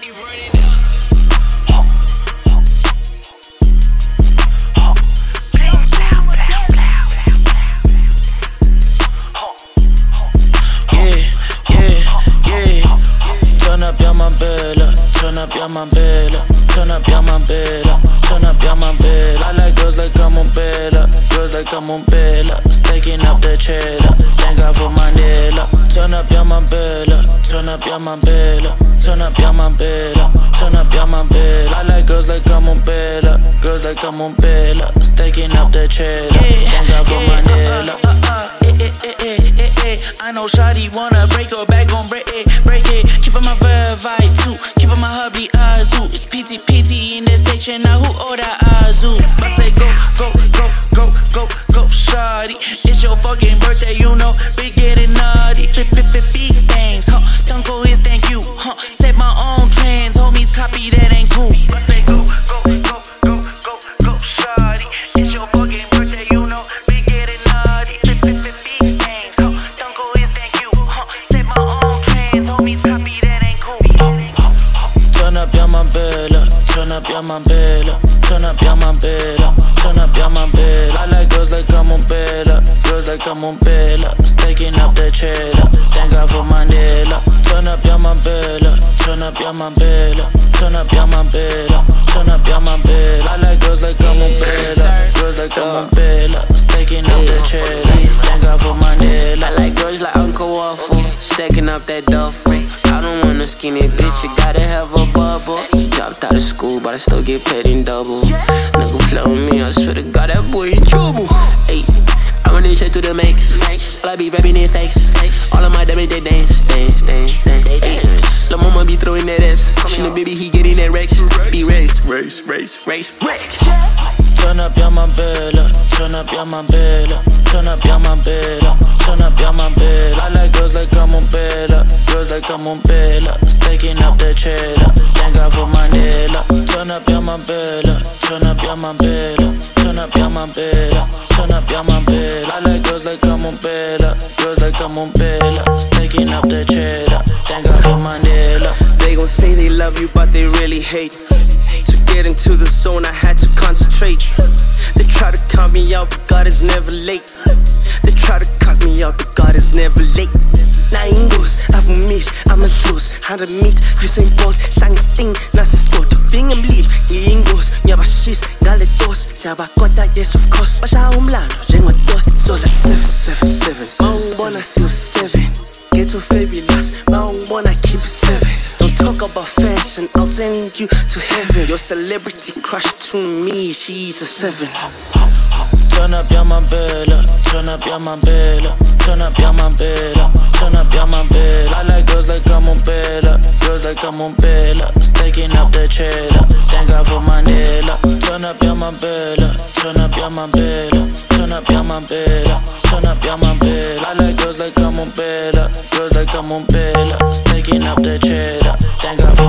Turn up, yeah, my bella. Turn up, yeah, my bella. Turn up, yeah, my bella. I like girls like I'm on bella. Girls like I'm on bella. Staking up the cheddar. Thank God for Mandela. Turn up, yeah, my bella. Turn up, yeah, my bella. Turn up, yeah, my bella. Turn up, yeah, my bella. I like girls like I'm on bella. Girls like I'm on bella. Staking up the cheddar. Thank God for Mandela. I know shawty wanna break her back, gon' break it. Keepin' my vibe too, keepin' my hubby Azu. It's PT in this section, now who order Azu? I say go, shawty. It's your fucking birthday, you know, big getting naughty. Big things, huh? Don't go his thank you, huh? Set my own trends, homies copy that ain't cool. I say go, shawty. It's your fucking birthday, you know, big getting naughty. Big things, huh? Don't go his thank you, huh? Set my own trends, homies copy that ain't cool. Turn up, yeah, my bella. Turn up, yeah, my bella. Turn up, yeah, my bella. Turn up, yeah, my bella. I like girls like I'm on bella. Girls like I'm on bella. Staking up the cheddar. Thank God for Mandela. Turn up, yeah, my bella. Turn up, yeah, my bella. Turn up, yeah, my bella. Turn up, yeah, my bella. I like girls like I'm on bella. Girls like I'm on bella. Staking up the cheddar. Thank God for Mandela. I like girls like Uncle Waffle. Stacking up that duffel. I don't want no skinny bitch, you gotta have a bubble. Dropped out of school, but I still get paid in double. Nigga play with me, I swear to God, that boy in trouble. Ayy, I run this shit to the max. All I be rapping in fakes. All of my damage, they dance. Lil' mama be throwing that ass. She the baby, he getting that Rex. Be race. Turn up, yeah, my bella. Turn up, yeah, my bella. Turn up, yeah, my bella. Turn up, yeah, my bella. I like girls like I'm on bella. Girls like I'm on bella. Staking up the cheddar. Thank God for Mandela. Turn up, yeah, my bella. Turn up, yeah, my bella. Turn up, yeah, my bella. Turn up, yeah, my bella. I like girls like I'm on bella. Girls like I'm on bella. Staking up the cheddar. Thank God for Mandela. They gon' say they love you, but they really hate. To get into the zone, I had to concentrate. They try to count me out, but God is never late. They try to cut me out, but God is never late. Na ingoes, avumile, amadlozi, handa meet, Usain Bolt, shine sting, nasi sport, vinga mlilo, ngiyingozi, ngiyabashisa, ngale dosi, siyabakota, yes of course, bashaya umlando, njengodosi, sola 777, mawungibona siwu-7, ghetto fabulous, mawungibona keep 7. Don't talk about fashion, I'll send you to heaven. Your celebrity crush to me, she's a 7. Turn up, yeah, my bella. Turn up, yeah, my bella. Turn up, yeah, my bella. Turn up, yeah, my bella. I like girls like I'm on bella. Girls like I'm on bella. Staking up the cheddar. Thank God for Mandela. Turn up, yeah, my bella. Turn up, yeah, my bella. Turn up, yeah, my bella. Turn up, yeah, my bella. I like girls like I'm on bella. Girls like I'm on bella. Staking up the cheddar. Thank God for